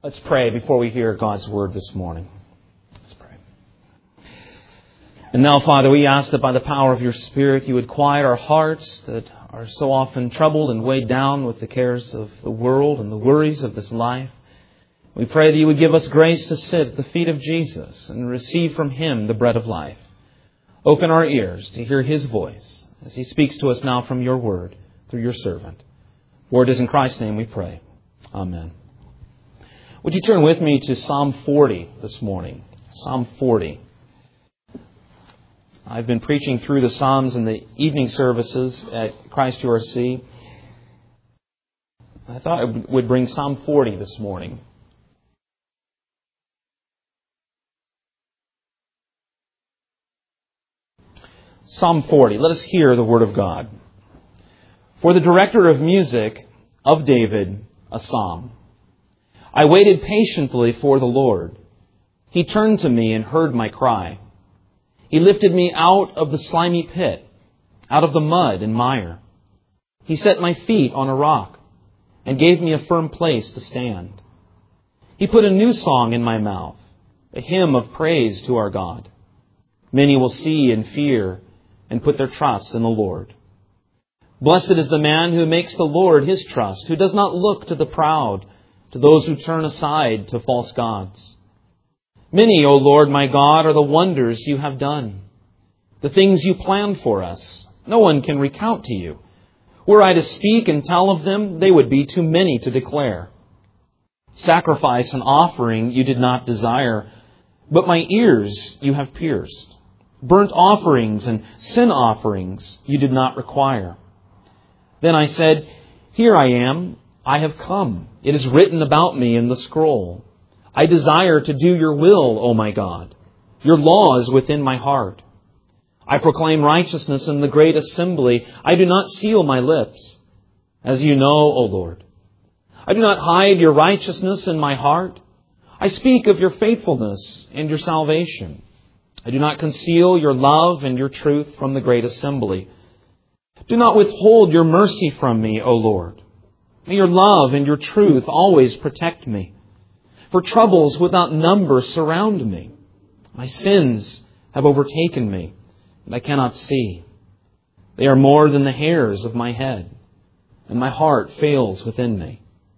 Let's pray before we hear God's Word this morning. Let's pray. And now, Father, we ask that by the power of your Spirit, you would quiet our hearts that are so often troubled and weighed down with the cares of the world and the worries of this life. We pray that you would give us grace to sit at the feet of Jesus and receive from Him the bread of life. Open our ears to hear His voice as He speaks to us now from your Word through your servant. For it is in Christ's name we pray. Amen. Would you turn with me to Psalm 40 this morning? Psalm 40. I've been preaching through the Psalms in the evening services at Christ URC. I thought I would bring Psalm 40 this morning. Psalm 40. Let us hear the Word of God. For the director of music of David, a psalm. I waited patiently for the Lord. He turned to me and heard my cry. He lifted me out of the slimy pit, out of the mud and mire. He set my feet on a rock and gave me a firm place to stand. He put a new song in my mouth, a hymn of praise to our God. Many will see and fear and put their trust in the Lord. Blessed is the man who makes the Lord his trust, who does not look to the proud, to those who turn aside to false gods. Many, O Lord my God, are the wonders you have done, the things you planned for us. No one can recount to you. Were I to speak and tell of them, they would be too many to declare. Sacrifice and offering you did not desire, but my ears you have pierced. Burnt offerings and sin offerings you did not require. Then I said, Here I am, I have come. It is written about me in the scroll. I desire to do your will, O my God. Your law is within my heart. I proclaim righteousness in the great assembly. I do not seal my lips. As you know, O Lord, I do not hide your righteousness in my heart. I speak of your faithfulness and your salvation. I do not conceal your love and your truth from the great assembly. Do not withhold your mercy from me, O Lord. May your love and your truth always protect me. For troubles without number surround me. My sins have overtaken me, and I cannot see. They are more than the hairs of my head, and my heart fails within me.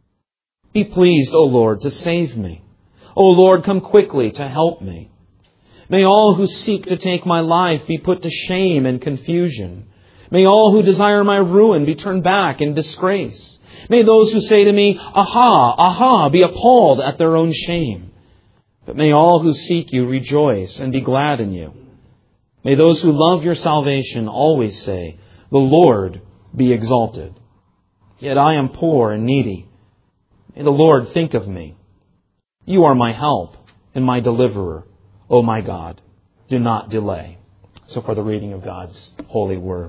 Be pleased, O Lord, to save me. O Lord, come quickly to help me. May all who seek to take my life be put to shame and confusion. May all who desire my ruin be turned back in disgrace. May those who say to me, Aha, aha, be appalled at their own shame. But may all who seek you rejoice and be glad in you. May those who love your salvation always say, The Lord be exalted. Yet I am poor and needy. May the Lord think of me. You are my help and my deliverer, O my God. Do not delay. So for the reading of God's holy word.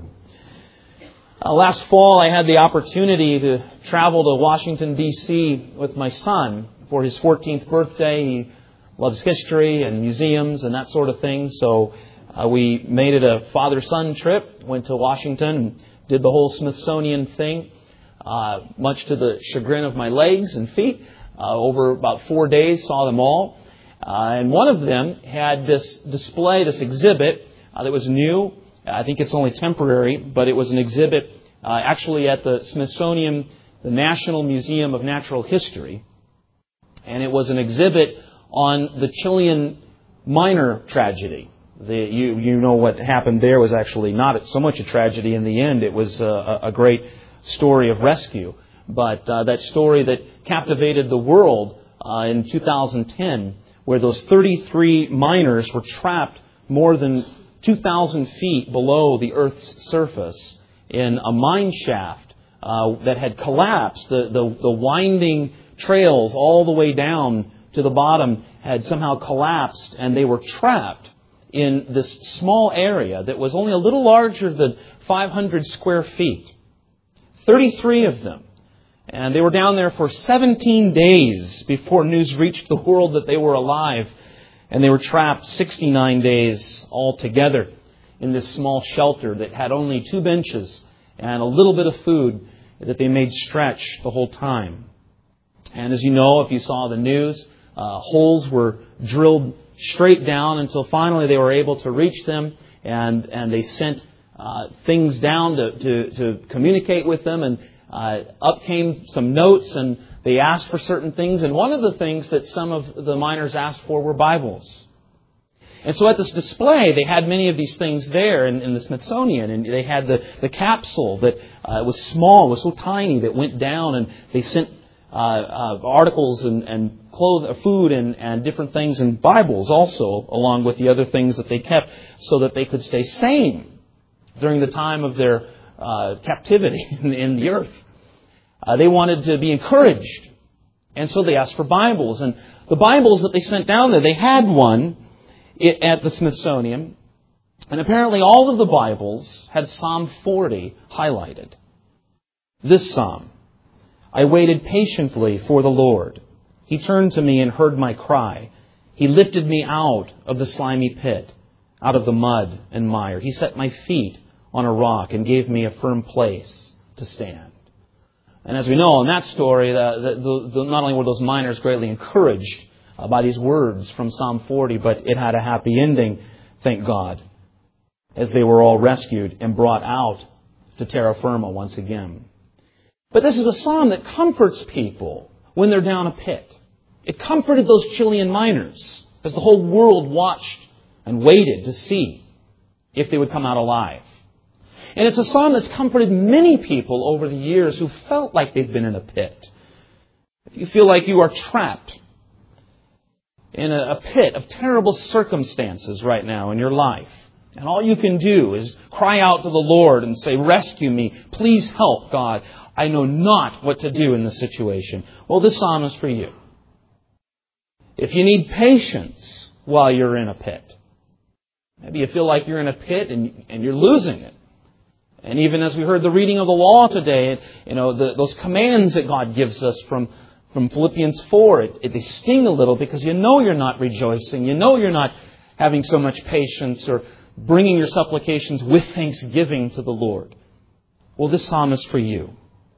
Last fall, I had the opportunity to travel to Washington, D.C. with my son for his 14th birthday. He loves history and museums and that sort of thing. So we made it a father-son trip, went to Washington and did the whole Smithsonian thing, much to the chagrin of my legs and feet. Over about 4 days, saw them all. And one of them had this display, this exhibit that was new. I think it's only temporary, but it was an exhibit actually at the Smithsonian, the National Museum of Natural History. And it was an exhibit on the Chilean miner tragedy. You know what happened there was actually not so much a tragedy in the end. It was a great story of rescue. But that story that captivated the world in 2010, where those 33 miners were trapped more than 2,000 feet below the Earth's surface in a mine shaft that had collapsed. The winding trails all the way down to the bottom had somehow collapsed, and they were trapped in this small area that was only a little larger than 500 square feet. 33 of them. And they were down there for 17 days before news reached the world that they were alive. And they were trapped 69 days altogether in this small shelter that had only 2 benches and a little bit of food that they made stretch the whole time. And as you know, if you saw the news, holes were drilled straight down until finally they were able to reach them, and they sent things down to communicate with them, and up came some notes, and they asked for certain things, and one of the things that some of the miners asked for were Bibles. And so at this display, they had many of these things there in the Smithsonian, and they had the capsule that was small, was so tiny that went down, and they sent articles and food and different things, and Bibles also, along with the other things that they kept, so that they could stay sane during the time of their captivity in the earth. They wanted to be encouraged, and so they asked for Bibles. And the Bibles that they sent down there, they had one at the Smithsonian, and apparently all of the Bibles had Psalm 40 highlighted. This psalm: I waited patiently for the Lord. He turned to me and heard my cry. He lifted me out of the slimy pit, out of the mud and mire. He set my feet on a rock and gave me a firm place to stand. And as we know in that story, not only were those miners greatly encouraged by these words from Psalm 40, but it had a happy ending, thank God, as they were all rescued and brought out to terra firma once again. But this is a psalm that comforts people when they're down a pit. It comforted those Chilean miners as the whole world watched and waited to see if they would come out alive. And it's a psalm that's comforted many people over the years who felt like they've been in a pit. If you feel like you are trapped in a pit of terrible circumstances right now in your life, and all you can do is cry out to the Lord and say, rescue me, please help, God. I know not what to do in this situation. Well, this psalm is for you. If you need patience while you're in a pit, maybe you feel like you're in a pit and you're losing it. And even as we heard the reading of the law today, those commands that God gives us from Philippians 4, they sting a little because you know you're not rejoicing. You know you're not having so much patience or bringing your supplications with thanksgiving to the Lord. Well, this psalm is for you.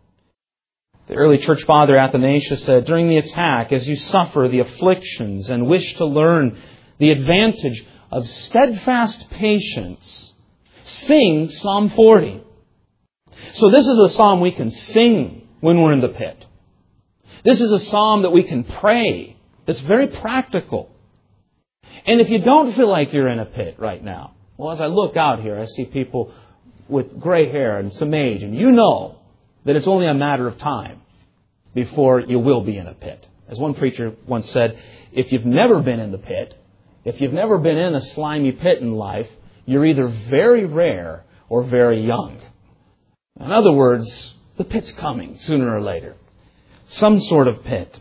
The early church father Athanasius said, during the attack, as you suffer the afflictions and wish to learn the advantage of steadfast patience, sing Psalm 40. So this is a psalm we can sing when we're in the pit. This is a psalm that we can pray that's very practical. And if you don't feel like you're in a pit right now, well, as I look out here, I see people with gray hair and some age, and you know that it's only a matter of time before you will be in a pit. As one preacher once said, if you've never been in the pit, if you've never been in a slimy pit in life, you're either very rare or very young. In other words, the pit's coming sooner or later. Some sort of pit.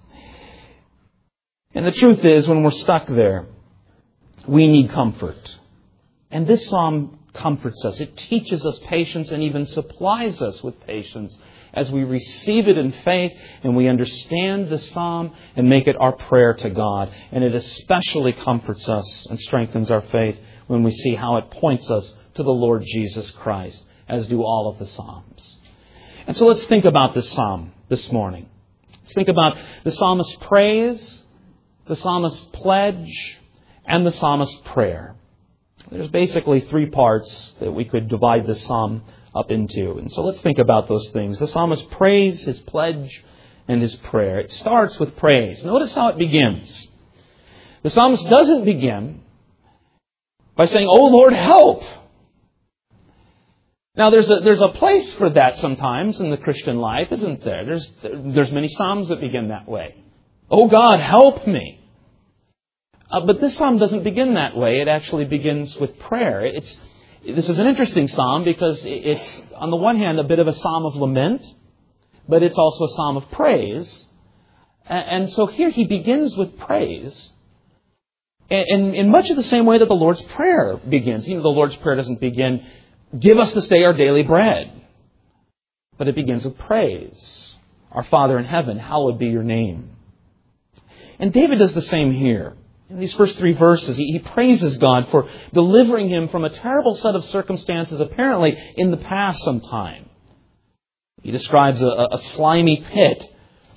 And the truth is, when we're stuck there, we need comfort. And this psalm comforts us. It teaches us patience and even supplies us with patience as we receive it in faith and we understand the psalm and make it our prayer to God. And it especially comforts us and strengthens our faith when we see how it points us to the Lord Jesus Christ, as do all of the psalms. And so let's think about this psalm this morning. Let's think about the psalmist's praise, the psalmist's pledge, and the psalmist's prayer. There's basically three parts that we could divide this psalm up into. And so let's think about those things. The psalmist's praise, his pledge, and his prayer. It starts with praise. Notice how it begins. The psalmist doesn't begin by saying, "Oh Lord, help." Now there's a place for that sometimes in the Christian life, isn't there? There's many psalms that begin that way. "Oh God, help me." But this psalm doesn't begin that way. It actually begins with prayer. This is an interesting psalm because it's, on the one hand, a bit of a psalm of lament, but it's also a psalm of praise. And so here he begins with praise. And in much of the same way that the Lord's Prayer begins. The Lord's Prayer doesn't begin, "Give us this day our daily bread." But it begins with praise. "Our Father in heaven, hallowed be your name." And David does the same here. In these first three verses, he praises God for delivering him from a terrible set of circumstances, apparently in the past sometime. He describes a slimy pit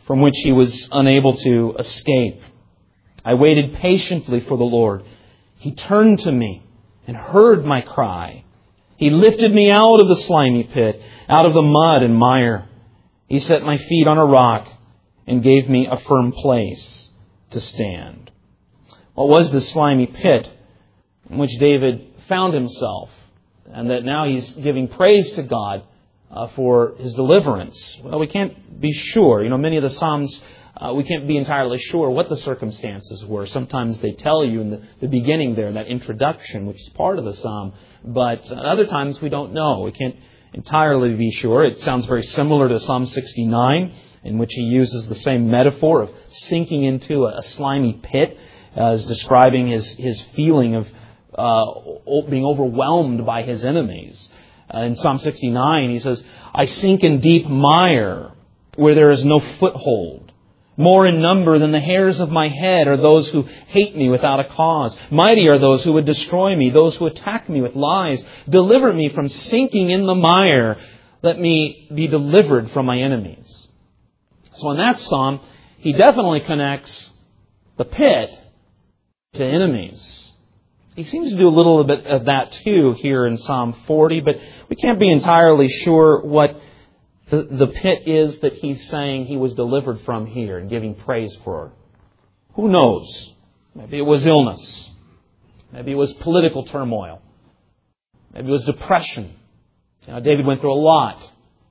from which he was unable to escape. I waited patiently for the Lord. He turned to me and heard my cry. He lifted me out of the slimy pit, out of the mud and mire. He set my feet on a rock and gave me a firm place to stand. What was the slimy pit in which David found himself, and that now he's giving praise to God for his deliverance? Well, we can't be sure. Many of the Psalms, we can't be entirely sure what the circumstances were. Sometimes they tell you in the beginning there, in that introduction, which is part of the Psalm. But other times we don't know. We can't entirely be sure. It sounds very similar to Psalm 69, in which he uses the same metaphor of sinking into a slimy pit, as describing his feeling of being overwhelmed by his enemies. In Psalm 69, he says, I sink in deep mire where there is no foothold. More in number than the hairs of my head are those who hate me without a cause. Mighty are those who would destroy me, those who attack me with lies. Deliver me from sinking in the mire. Let me be delivered from my enemies. So in that psalm, he definitely connects the pit to enemies. He seems to do a little bit of that too here in Psalm 40, but we can't be entirely sure what the pit is that he's saying he was delivered from here and giving praise for. Who knows? Maybe it was illness. Maybe it was political turmoil. Maybe it was depression. David went through a lot.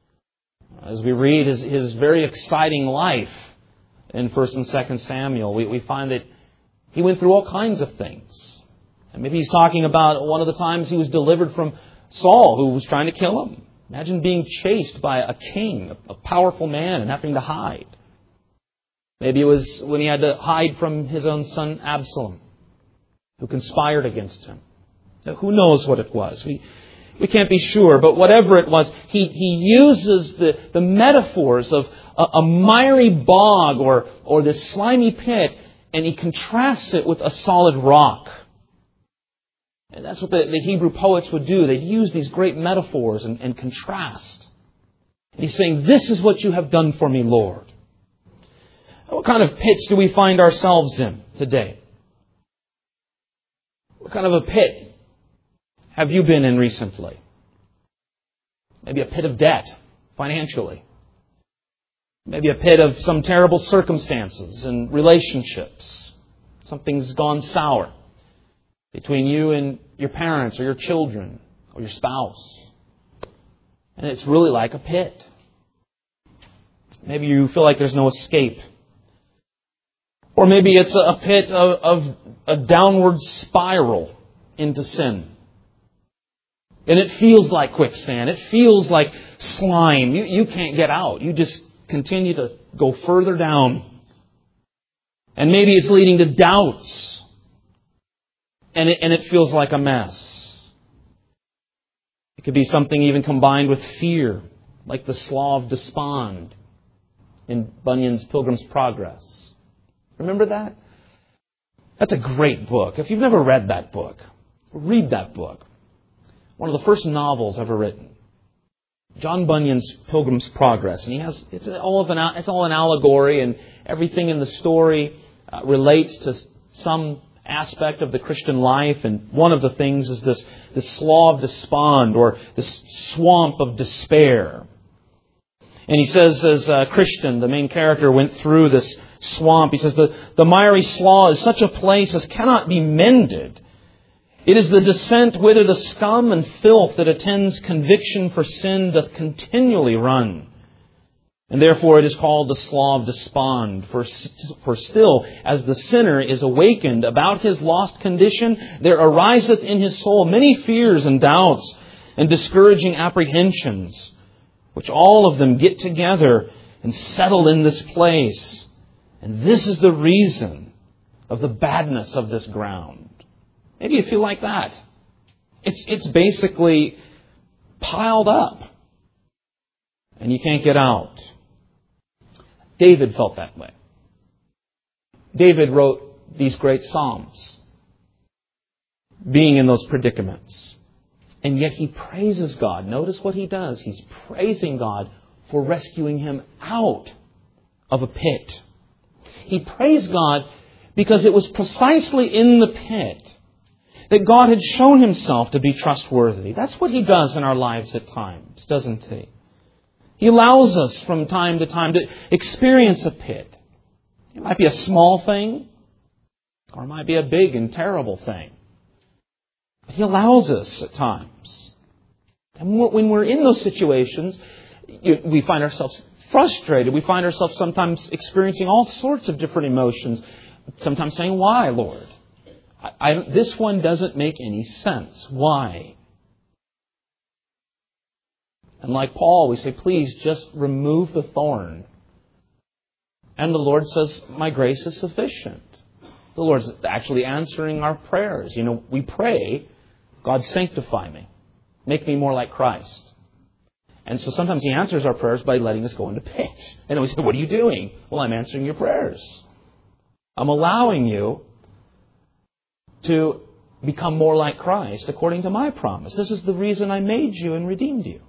As we read his very exciting life in 1 and 2 Samuel, we find that he went through all kinds of things. And maybe he's talking about one of the times he was delivered from Saul, who was trying to kill him. Imagine being chased by a king, a powerful man, and having to hide. Maybe it was when he had to hide from his own son Absalom, who conspired against him. Now, who knows what it was? We can't be sure, but whatever it was, he uses the metaphors of a miry bog or this slimy pit, and he contrasts it with a solid rock. And that's what the Hebrew poets would do. They'd use these great metaphors and contrast. And he's saying, this is what you have done for me, Lord. What kind of pits do we find ourselves in today? What kind of a pit have you been in recently? Maybe a pit of debt, financially. Maybe a pit of some terrible circumstances and relationships. Something's gone sour between you and your parents or your children or your spouse. And it's really like a pit. Maybe you feel like there's no escape. Or maybe it's a pit of a downward spiral into sin. And it feels like quicksand. It feels like slime. You can't get out. You just continue to go further down. And maybe it's leading to doubts. And it feels like a mess. It could be something even combined with fear, like the Slough of Despond in Bunyan's Pilgrim's Progress. Remember that? That's a great book. If you've never read that book, read that book. One of the first novels ever written. John Bunyan's Pilgrim's Progress. And it's all an allegory, and everything in the story relates to some aspect of the Christian life, and one of the things is this slough of despond, or this swamp of despair. And he says, as Christian, the main character, went through this swamp, he says, the miry slough is such a place as cannot be mended. It is the descent whither the scum and filth that attends conviction for sin doth continually run. And therefore it is called the Slough of Despond. For still, as the sinner is awakened about his lost condition, there ariseth in his soul many fears and doubts and discouraging apprehensions, which all of them get together and settle in this place. And this is the reason of the badness of this ground. Maybe you feel like that. It's basically piled up, and you can't get out. David felt that way. David wrote these great psalms, being in those predicaments. And yet he praises God. Notice what he does. He's praising God for rescuing him out of a pit. He praised God because it was precisely in the pit that God had shown Himself to be trustworthy. That's what He does in our lives at times, doesn't He? He allows us from time to time to experience a pit. It might be a small thing, or it might be a big and terrible thing. But He allows us at times. And when we're in those situations, we find ourselves frustrated. We find ourselves sometimes experiencing all sorts of different emotions. Sometimes saying, "Why, Lord? This one doesn't make any sense. Why?" And like Paul, we say, "Please just remove the thorn." And the Lord says, "My grace is sufficient." The Lord's actually answering our prayers. We pray, "God, sanctify me. Make me more like Christ." And so sometimes He answers our prayers by letting us go into pit. And then we say, "What are you doing?" "Well, I'm answering your prayers. I'm allowing you to become more like Christ according to my promise. This is the reason I made you and redeemed you."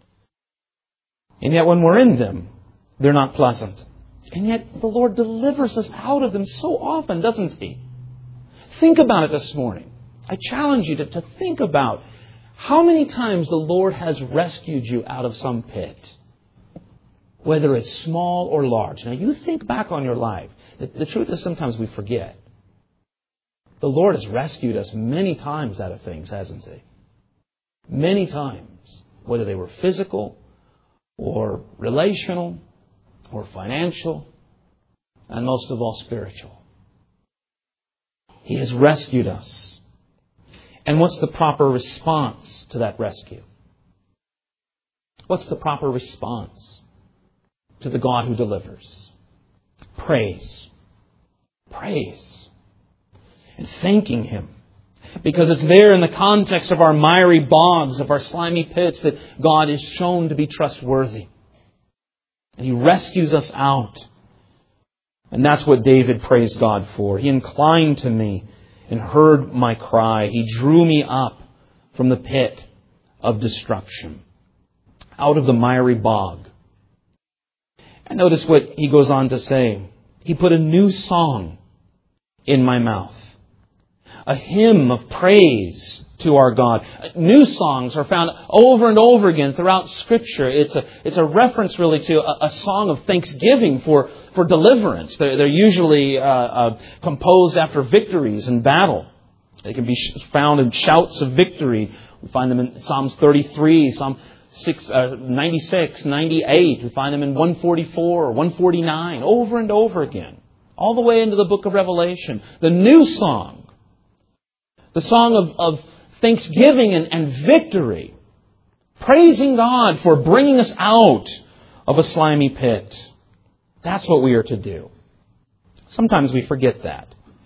And yet when we're in them, they're not pleasant. And yet the Lord delivers us out of them so often, doesn't He? Think about it this morning. I challenge you to think about how many times the Lord has rescued you out of some pit, whether it's small or large. Now you think back on your life. The truth is sometimes we forget. The Lord has rescued us many times out of things, hasn't He? Many times. Whether they were physical or relational or financial, and most of all spiritual. He has rescued us. And what's the proper response to that rescue? What's the proper response to the God who delivers? Praise. Praise. And thanking Him. Because it's there in the context of our miry bogs, of our slimy pits, that God is shown to be trustworthy. And He rescues us out. And that's what David praised God for. "He inclined to me and heard my cry. He drew me up from the pit of destruction, out of the miry bog." And notice what he goes on to say. "He put a new song in my mouth, a hymn of praise to our God." New songs are found over and over again throughout Scripture. It's a reference really to a song of thanksgiving for deliverance. They're usually composed after victories in battle. They can be found in shouts of victory. We find them in Psalms 33, Psalm 96, 98. We find them in 144 or 149 over and over again. All the way into the book of Revelation. The new song. The song of thanksgiving and victory. Praising God for bringing us out of a slimy pit. That's what we are to do. Sometimes we forget that.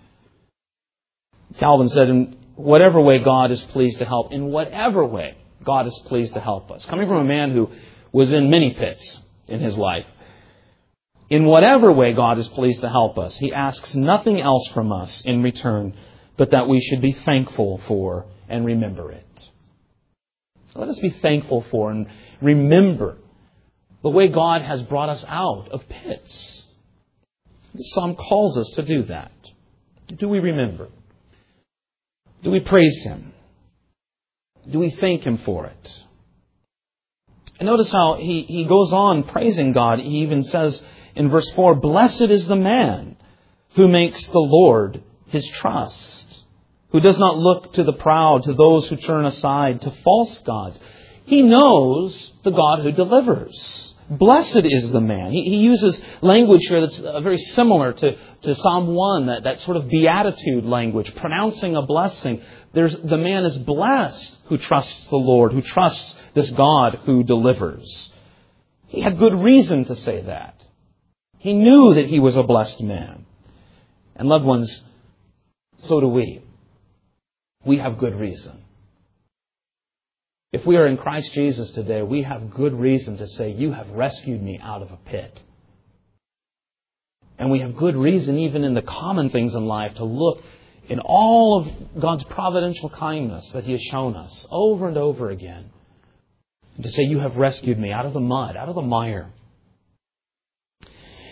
Calvin said, in whatever way God is pleased to help, in whatever way God is pleased to help us. Coming from a man who was in many pits in his life. In whatever way God is pleased to help us, He asks nothing else from us in return, but that we should be thankful for and remember it. Let us be thankful for and remember the way God has brought us out of pits. The Psalm calls us to do that. Do we remember? Do we praise Him? Do we thank Him for it? And notice how he goes on praising God. He even says in verse 4, "Blessed is the man who makes the Lord his trust, who does not look to the proud, to those who turn aside, to false gods." He knows the God who delivers. Blessed is the man. He uses language here that's very similar to Psalm 1, that sort of beatitude language, pronouncing a blessing. The man is blessed who trusts the Lord, who trusts this God who delivers. He had good reason to say that. He knew that he was a blessed man. And loved ones, so do we. We have good reason. If we are in Christ Jesus today, we have good reason to say, "You have rescued me out of a pit." And we have good reason, even in the common things in life, to look in all of God's providential kindness that He has shown us over and over again. And to say, "You have rescued me out of the mud, out of the mire."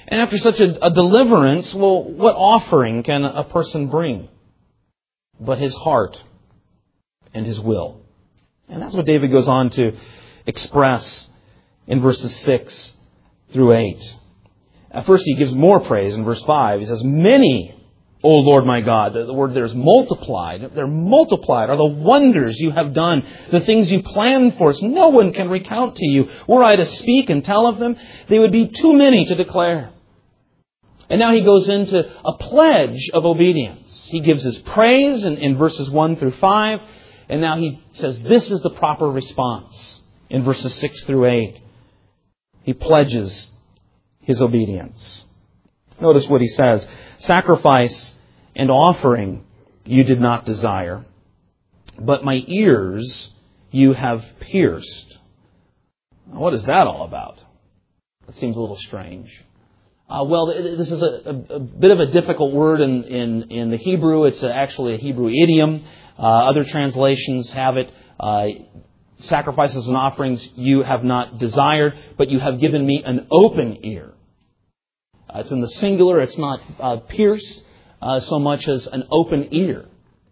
And after such a deliverance, well, what offering can a person bring but his heart and his will? And that's what David goes on to express in verses 6 through 8. At first he gives more praise in verse 5. He says, "Many, O Lord my God," the word there is multiplied. They're multiplied are the wonders you have done, the things you planned for us. No one can recount to you. Were I to speak and tell of them, they would be too many to declare. And now he goes into a pledge of obedience. He gives his praise in verses 1 through 5. And now he says this is the proper response in verses 6 through 8. He pledges his obedience. Notice what he says. "Sacrifice and offering you did not desire, but my ears you have pierced." What is that all about? That seems a little strange. Well, this is a bit of a difficult word in the Hebrew. It's actually a Hebrew idiom. Other translations have it, "Sacrifices and offerings you have not desired, but you have given me an open ear." It's in the singular. It's not pierced so much as an open ear.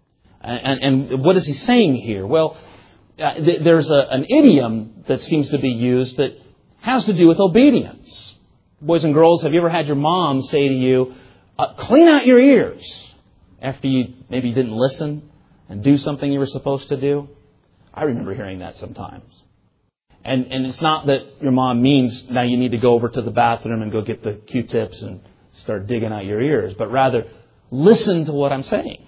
And what is he saying here? Well, there's an idiom that seems to be used that has to do with obedience. Boys and girls, have you ever had your mom say to you, "Clean out your ears," after you maybe didn't listen and do something you were supposed to do? I remember hearing that sometimes. And it's not that your mom means now you need to go over to the bathroom and go get the Q-tips and start digging out your ears, but rather listen to what I'm saying.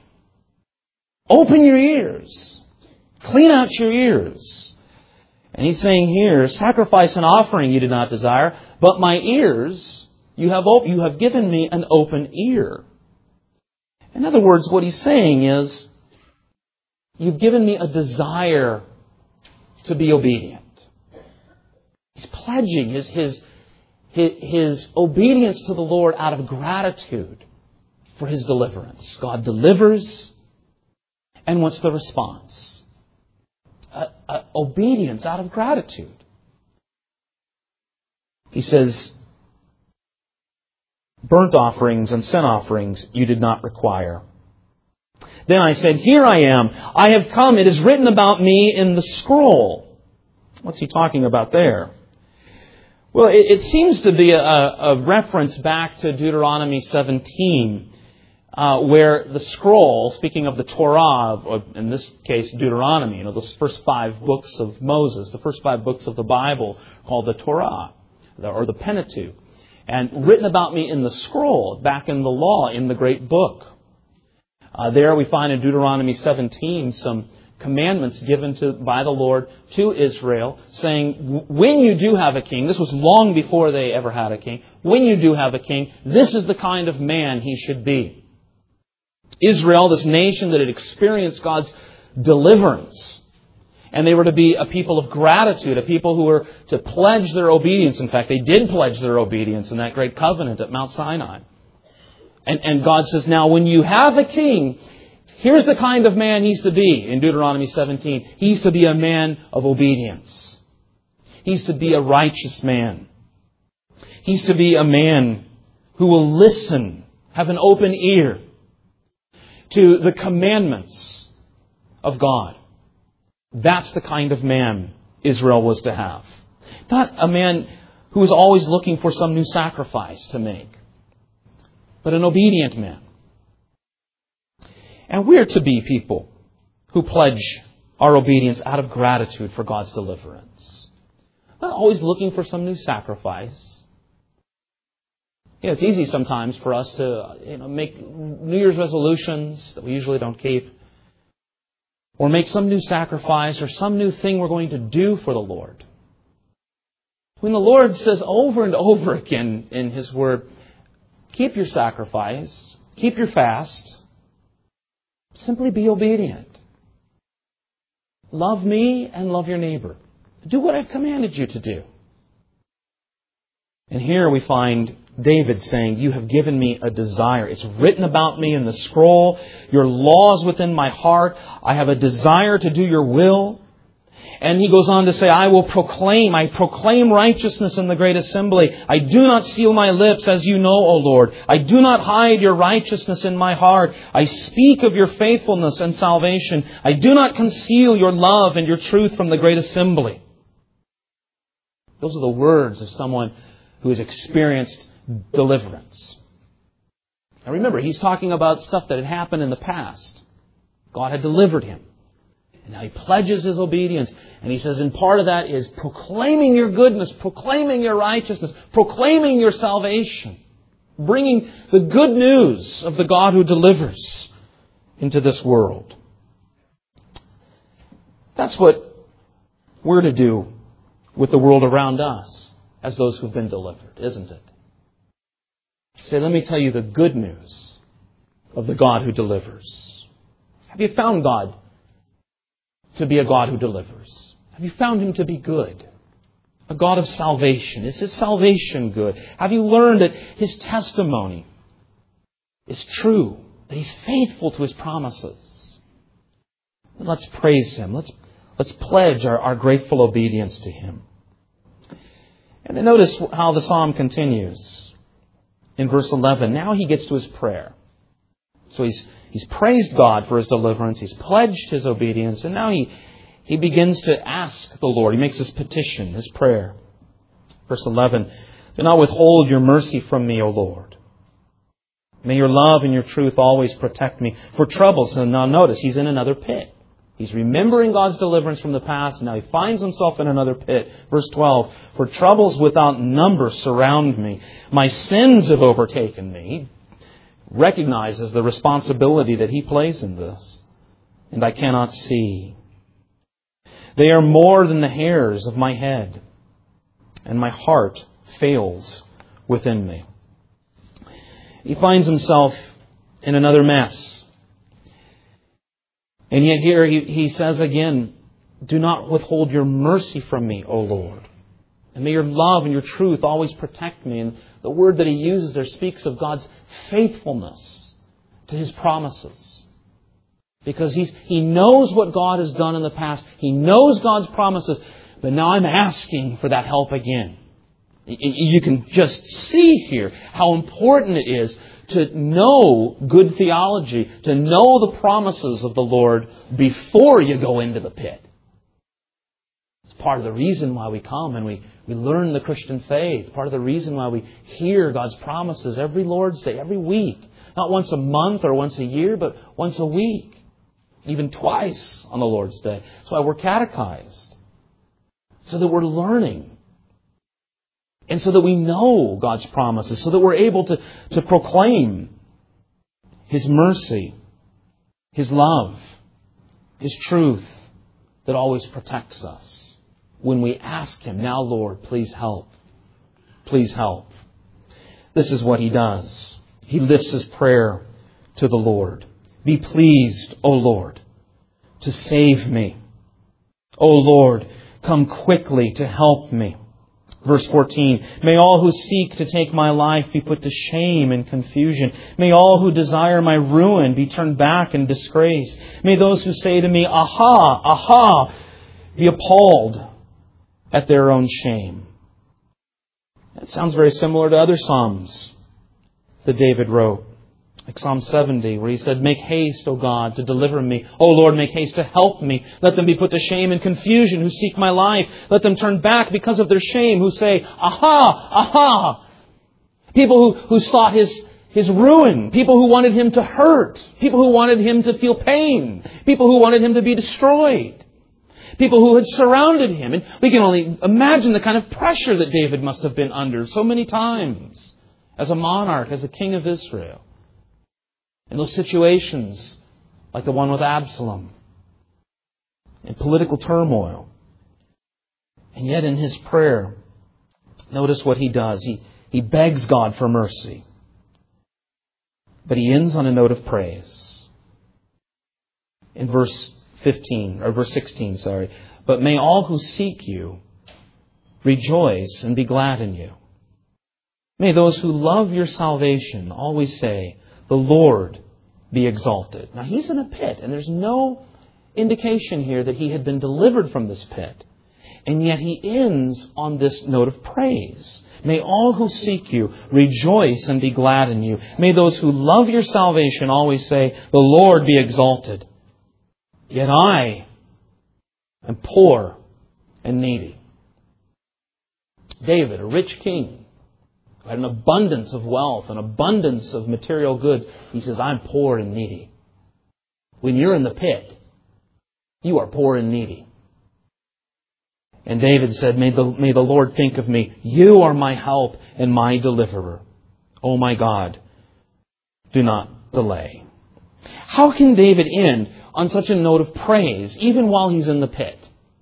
Open your ears. Clean out your ears. And he's saying here, "Sacrifice and offering you did not desire, but my ears you have given me an open ear." In other words, what he's saying is, you've given me a desire to be obedient. He's pledging his obedience to the Lord out of gratitude for his deliverance. God delivers, and what's the response? Obedience out of gratitude. He says, "Burnt offerings and sin offerings you did not require. Then I said, here I am. I have come. It is written about me in the scroll." What's he talking about there? Well, it seems to be a reference back to Deuteronomy 17, where the scroll, speaking of the Torah, or in this case Deuteronomy, those first 5 books of Moses, the first 5 books of the Bible called the Torah, or the Pentateuch, and written about me in the scroll, back in the law, in the great book. There we find in Deuteronomy 17 some commandments given by the Lord to Israel, saying, when you do have a king, this was long before they ever had a king, when you do have a king, this is the kind of man he should be. Israel, this nation that had experienced God's deliverance, and they were to be a people of gratitude, a people who were to pledge their obedience. In fact, they did pledge their obedience in that great covenant at Mount Sinai. And God says, now when you have a king, here's the kind of man he's to be in Deuteronomy 17. He's to be a man of obedience. He's to be a righteous man. He's to be a man who will listen, have an open ear to the commandments of God. That's the kind of man Israel was to have. Not a man who was always looking for some new sacrifice to make, but an obedient man. And we're to be people who pledge our obedience out of gratitude for God's deliverance. Not always looking for some new sacrifice. It's easy sometimes for us to make New Year's resolutions that we usually don't keep, or make some new sacrifice or some new thing we're going to do for the Lord. When the Lord says over and over again in His Word, keep your sacrifice, keep your fast, simply be obedient. Love me and love your neighbor. Do what I've commanded you to do. And here we find David saying, you have given me a desire. It's written about me in the scroll. Your law is within my heart. I have a desire to do your will. And he goes on to say, I proclaim righteousness in the great assembly. I do not seal my lips, as you know, O Lord. I do not hide your righteousness in my heart. I speak of your faithfulness and salvation. I do not conceal your love and your truth from the great assembly. Those are the words of someone who has experienced deliverance. Now remember, he's talking about stuff that had happened in the past. God had delivered him. And now he pledges his obedience. And he says, and part of that is proclaiming your goodness, proclaiming your righteousness, proclaiming your salvation. Bringing the good news of the God who delivers into this world. That's what we're to do with the world around us as those who've been delivered, isn't it? Say, let me tell you the good news of the God who delivers. Have you found God to be a God who delivers? Have you found Him to be good? A God of salvation. Is His salvation good? Have you learned that His testimony is true? That He's faithful to His promises? And let's praise Him. Let's pledge our grateful obedience to Him. And then notice how the psalm continues. In verse 11, now he gets to his prayer. So he's praised God for His deliverance. He's pledged his obedience. And now he begins to ask the Lord. He makes his petition, his prayer. Verse 11, do not withhold your mercy from me, O Lord. May your love and your truth always protect me for troubles. And now notice, he's in another pit. He's remembering God's deliverance from the past. And now he finds himself in another pit. Verse 12, for troubles without number surround me. My sins have overtaken me. Recognizes the responsibility that he plays in this. And I cannot see. They are more than the hairs of my head, and my heart fails within me. He finds himself in another mess. And yet here he says again, do not withhold your mercy from me, O Lord. And may your love and your truth always protect me. And the word that he uses there speaks of God's faithfulness to His promises. Because he knows what God has done in the past. He knows God's promises. But now I'm asking for that help again. You can just see here how important it is to know good theology, to know the promises of the Lord before you go into the pit. It's part of the reason why we come and we learn the Christian faith. Part of the reason why we hear God's promises every Lord's Day, every week. Not once a month or once a year, but once a week. Even twice on the Lord's Day. That's why we're catechized. So that we're learning. And so that we know God's promises. So that we're able to proclaim His mercy, His love, His truth that always protects us. When we ask Him, now Lord, please help. Please help. This is what he does. He lifts his prayer to the Lord. Be pleased, O Lord, to save me. O Lord, come quickly to help me. Verse 14, may all who seek to take my life be put to shame and confusion. May all who desire my ruin be turned back in disgrace. May those who say to me, aha, aha, be appalled at their own shame. That sounds very similar to other Psalms that David wrote. Like Psalm 70, where he said, make haste, O God, to deliver me. O Lord, make haste to help me. Let them be put to shame and confusion who seek my life. Let them turn back because of their shame, who say, aha, aha. People who sought his ruin. People who wanted him to hurt. People who wanted him to feel pain. People who wanted him to be destroyed. People who had surrounded him. And we can only imagine the kind of pressure that David must have been under so many times as a monarch, as a king of Israel. In those situations, like the one with Absalom, in political turmoil. And yet in his prayer, notice what he does. He begs God for mercy. But he ends on a note of praise. In verse 16, but may all who seek you rejoice and be glad in you. May those who love your salvation always say, the Lord be exalted. Now he's in a pit and there's no indication here that he had been delivered from this pit. And yet he ends on this note of praise. May all who seek you rejoice and be glad in you. May those who love your salvation always say, the Lord be exalted. Yet I am poor and needy. David, a rich king, had an abundance of wealth, an abundance of material goods. He says, I'm poor and needy. When you're in the pit, you are poor and needy. And David said, may the Lord think of me. You are my help and my deliverer. Oh my God, do not delay. How can David end on such a note of praise, even while he's in the pit?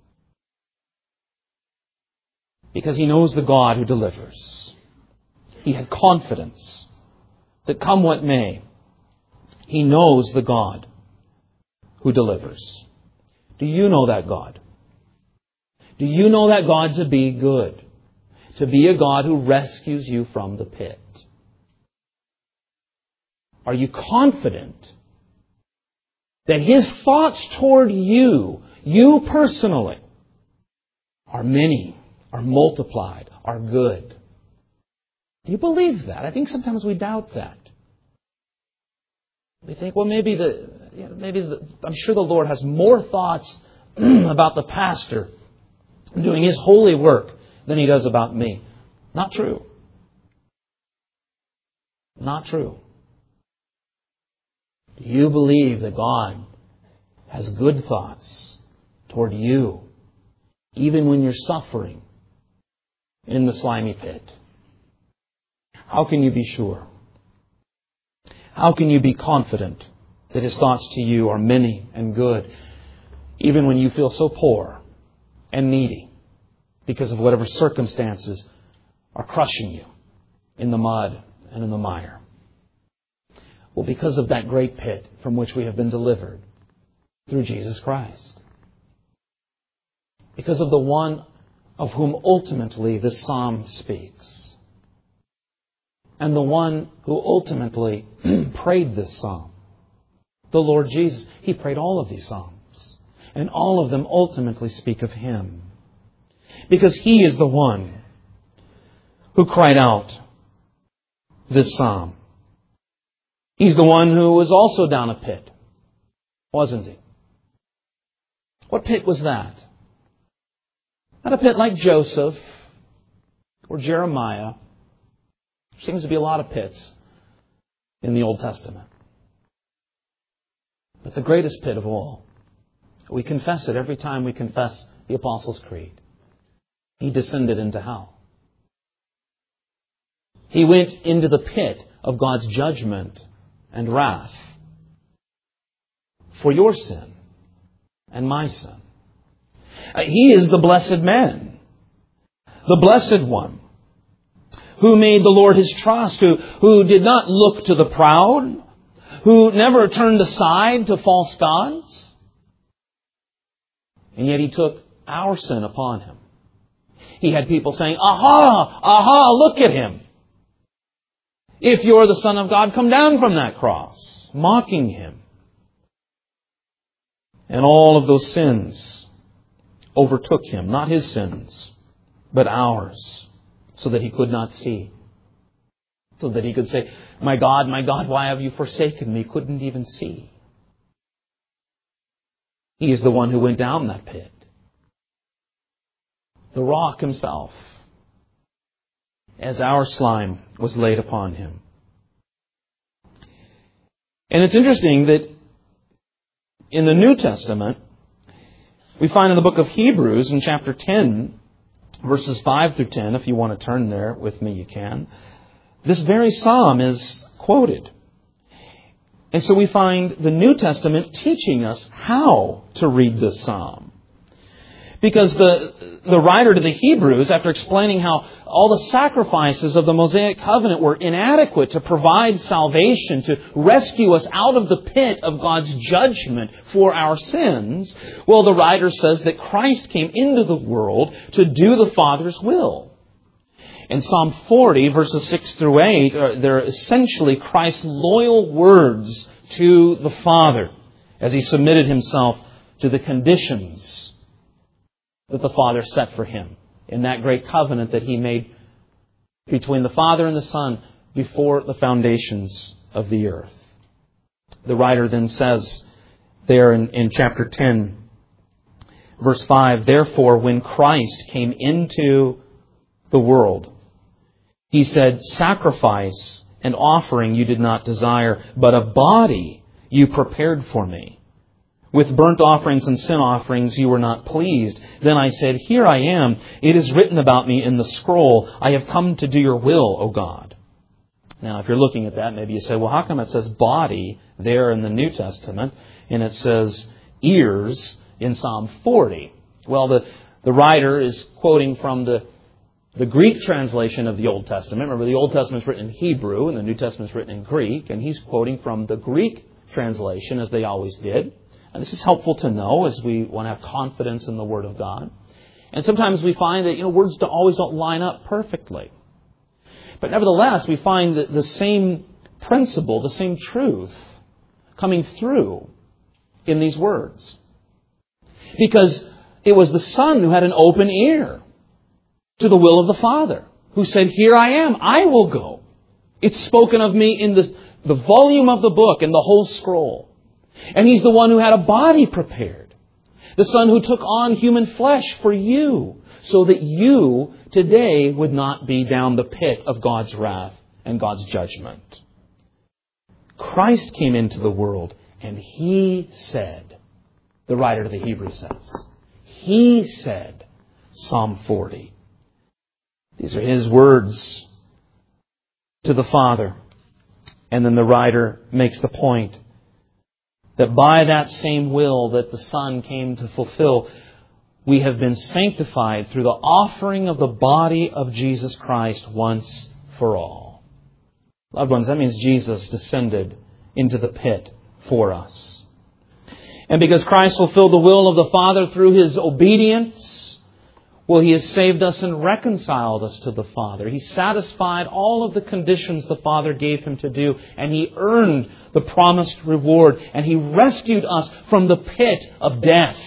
Because he knows the God who delivers. He had confidence that come what may, he knows the God who delivers. Do you know that God? Do you know that God to be good? To be a God who rescues you from the pit? Are you confident that His thoughts toward you, you personally, are many, are multiplied, are good? Do you believe that? I think sometimes we doubt that. We think, well, maybe I'm sure the Lord has more thoughts about the pastor doing his holy work than He does about me. Not true. Not true. Do you believe that God has good thoughts toward you, even when you're suffering in the slimy pit? How can you be sure? How can you be confident that His thoughts to you are many and good, even when you feel so poor and needy because of whatever circumstances are crushing you in the mud and in the mire? Well, because of that great pit from which we have been delivered through Jesus Christ. Because of the one of whom ultimately this psalm speaks. And the one who ultimately prayed this psalm, the Lord Jesus. He prayed all of these psalms. And all of them ultimately speak of Him. Because He is the one who cried out this psalm. He's the one who was also down a pit, wasn't He? What pit was that? Not a pit like Joseph or Jeremiah. There seems to be a lot of pits in the Old Testament. But the greatest pit of all, we confess it every time we confess the Apostles' Creed. He descended into hell. He went into the pit of God's judgment and wrath for your sin and my sin. He is the blessed man, the blessed one, who made the Lord His trust, who did not look to the proud, who never turned aside to false gods. And yet He took our sin upon Him. He had people saying, aha, aha, look at Him. If you're the Son of God, come down from that cross, mocking Him. And all of those sins overtook Him, not His sins, but ours, so that He could not see. So that He could say, my God, why have you forsaken me? Couldn't even see. He is the one who went down that pit. The rock Himself, as our slime was laid upon Him. And it's interesting that in the New Testament, we find in the book of Hebrews in chapter 10, verses 5 through 10, if you want to turn there with me, you can. This very psalm is quoted. And so we find the New Testament teaching us how to read this psalm. Because the writer to the Hebrews, after explaining how all the sacrifices of the Mosaic covenant were inadequate to provide salvation, to rescue us out of the pit of God's judgment for our sins, well, the writer says that Christ came into the world to do the Father's will. In Psalm 40, verses 6 through 8, they're essentially Christ's loyal words to the Father as He submitted Himself to the conditions that the Father set for him in that great covenant that he made between the Father and the Son before the foundations of the earth. The writer then says there in chapter 10, verse 5, "Therefore, when Christ came into the world, He said, 'Sacrifice and offering you did not desire, but a body you prepared for me. With burnt offerings and sin offerings you were not pleased. Then I said, Here I am. It is written about me in the scroll. I have come to do your will, O God.'" Now, if you're looking at that, maybe you say, well, how come it says body there in the New Testament and it says ears in Psalm 40? Well, the writer is quoting from the Greek translation of the Old Testament. Remember, the Old Testament is written in Hebrew and the New Testament is written in Greek. And he's quoting from the Greek translation, as they always did. And this is helpful to know as we want to have confidence in the Word of God. And sometimes we find that words always don't line up perfectly. But nevertheless, we find that the same principle, the same truth coming through in these words. Because it was the Son who had an open ear to the will of the Father, who said, "Here I am, I will go." It's spoken of me in the volume of the book, in the whole scroll. And He's the one who had a body prepared. The Son who took on human flesh for you, so that you today would not be down the pit of God's wrath and God's judgment. Christ came into the world and He said, the writer to the Hebrews says, He said, Psalm 40. These are His words to the Father. And then the writer makes the point that by that same will that the Son came to fulfill, we have been sanctified through the offering of the body of Jesus Christ once for all. Loved ones, that means Jesus descended into the pit for us. And because Christ fulfilled the will of the Father through His obedience, well, He has saved us and reconciled us to the Father. He satisfied all of the conditions the Father gave Him to do, and He earned the promised reward, and He rescued us from the pit of death.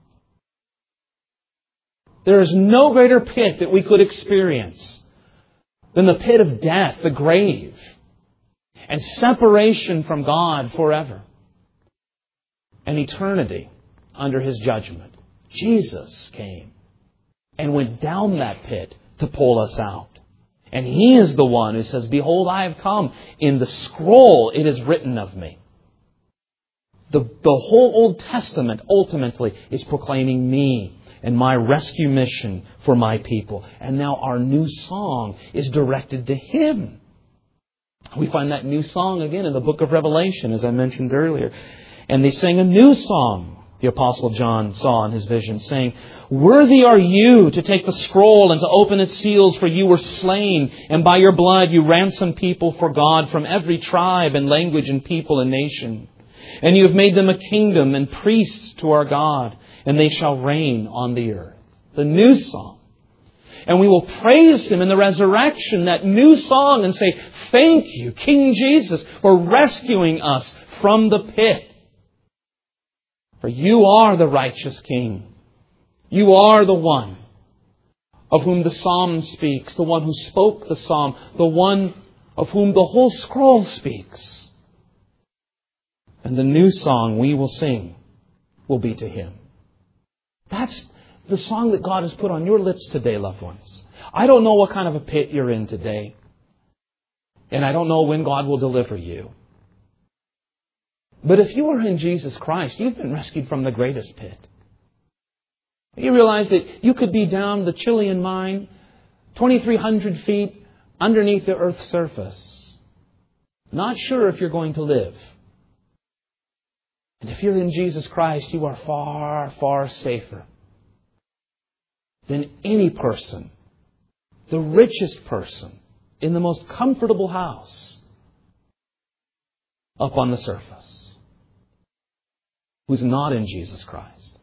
There is no greater pit that we could experience than the pit of death, the grave, and separation from God forever, and eternity under His judgment. Jesus came and went down that pit to pull us out. And He is the one who says, "Behold, I have come. In the scroll it is written of me." The whole Old Testament ultimately is proclaiming me and my rescue mission for my people. And now our new song is directed to Him. We find that new song again in the book of Revelation, as I mentioned earlier. And they sing a new song, the Apostle John saw in his vision, saying, "Worthy are you to take the scroll and to open its seals, for you were slain, and by your blood you ransomed people for God from every tribe and language and people and nation. And you have made them a kingdom and priests to our God, and they shall reign on the earth." The new song. And we will praise Him in the resurrection, that new song, and say, "Thank you, King Jesus, for rescuing us from the pit. For you are the righteous King. You are the one of whom the psalm speaks, the one who spoke the psalm, the one of whom the whole scroll speaks." And the new song we will sing will be to Him. That's the song that God has put on your lips today, loved ones. I don't know what kind of a pit you're in today. And I don't know when God will deliver you. But if you are in Jesus Christ, you've been rescued from the greatest pit. You realize that you could be down the Chilean mine, 2,300 feet underneath the earth's surface, not sure if you're going to live. And if you're in Jesus Christ, you are far, far safer than any person, the richest person, in the most comfortable house up on the surface, who's not in Jesus Christ.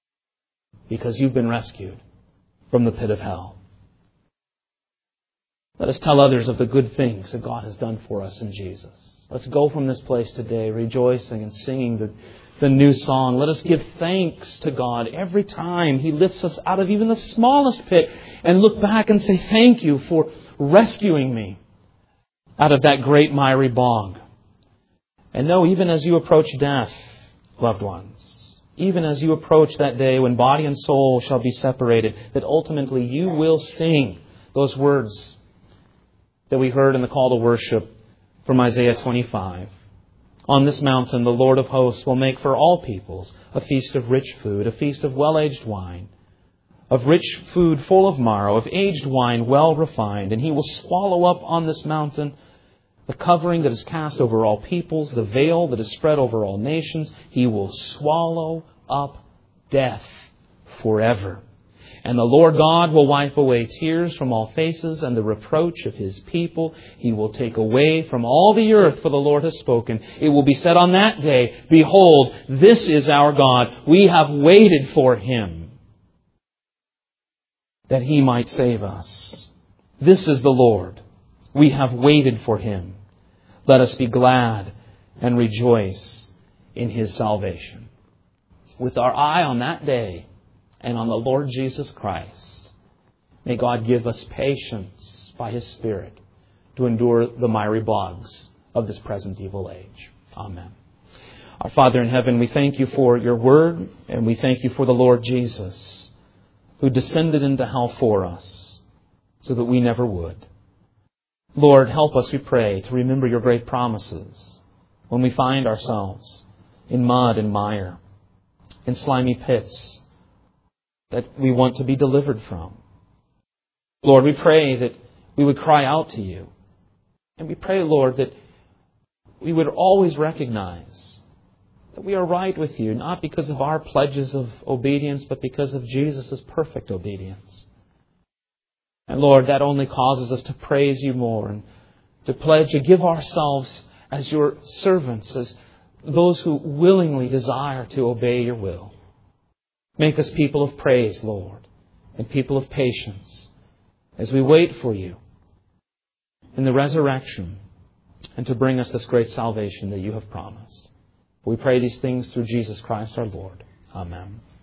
Because you've been rescued from the pit of hell. Let us tell others of the good things that God has done for us in Jesus. Let's go from this place today rejoicing and singing the new song. Let us give thanks to God every time He lifts us out of even the smallest pit and look back and say, thank you for rescuing me out of that great miry bog. And know, even as you approach death, loved ones, even as you approach that day when body and soul shall be separated, that ultimately you will sing those words that we heard in the call to worship from Isaiah 25. On this mountain, the Lord of hosts will make for all peoples a feast of rich food, a feast of well-aged wine, of rich food full of marrow, of aged wine well refined. And He will swallow up on this mountain the covering that is cast over all peoples, the veil that is spread over all nations. He will swallow up death forever. And the Lord God will wipe away tears from all faces and the reproach of His people. He will take away from all the earth, for the Lord has spoken. It will be said on that day, behold, this is our God. We have waited for Him, that He might save us. This is the Lord. We have waited for Him. Let us be glad and rejoice in His salvation. With our eye on that day and on the Lord Jesus Christ, may God give us patience by His Spirit to endure the miry bogs of this present evil age. Amen. Our Father in heaven, we thank You for Your word, and we thank You for the Lord Jesus, who descended into hell for us so that we never would. Lord, help us, we pray, to remember Your great promises when we find ourselves in mud and mire, in slimy pits that we want to be delivered from. Lord, we pray that we would cry out to You. And we pray, Lord, that we would always recognize that we are right with You, not because of our pledges of obedience, but because of Jesus' perfect obedience. And Lord, that only causes us to praise You more and to pledge to give ourselves as Your servants, as those who willingly desire to obey Your will. Make us people of praise, Lord, and people of patience as we wait for You in the resurrection and to bring us this great salvation that You have promised. We pray these things through Jesus Christ our Lord. Amen.